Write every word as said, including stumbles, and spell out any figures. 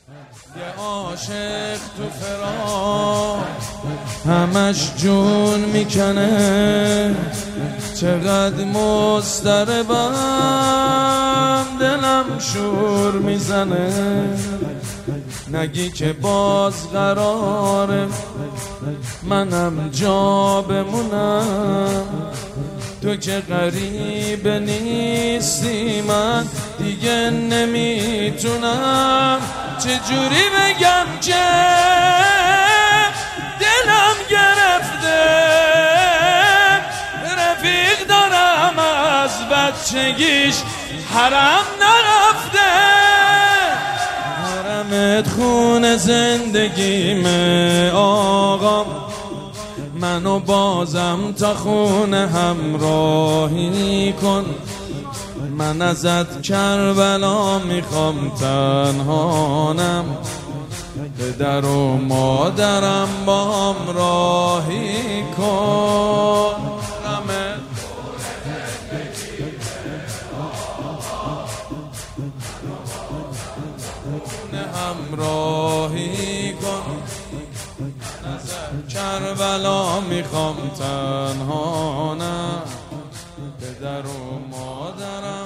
یه عاشق تو فراق همش جون میکنه، چقدر مضطربم دلم شور میزنه. نگی که باز قراره منم جا بمونم، تو که غریب نیستی من دیگه نمیتونم. چجوری بگم که دلم گرفته، رفیق دارم از بچگیش حرم نرفته. حرمت خون زندگیمه آقا، منو بازم تا خونه همراهی کن. من ازت کربلا میخوام تنهانم، پدر و مادرم با هم راهی کن. همراهی کن، ازت کربلا میخوام تنهانم، پدر و مادرم